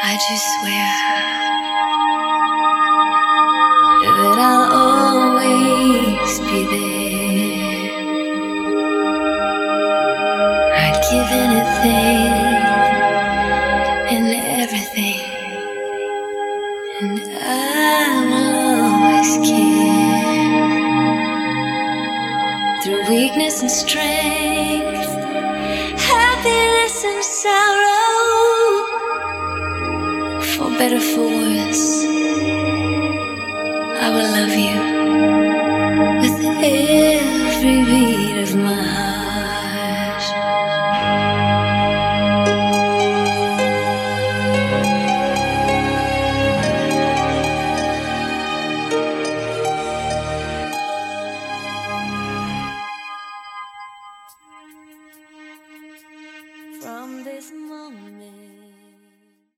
I just swear that I'll always be there. I'd give anything and everything, and I will always care. Through weakness and strength, happiness and sorrow, for better, for worse, I will love you with every beat of my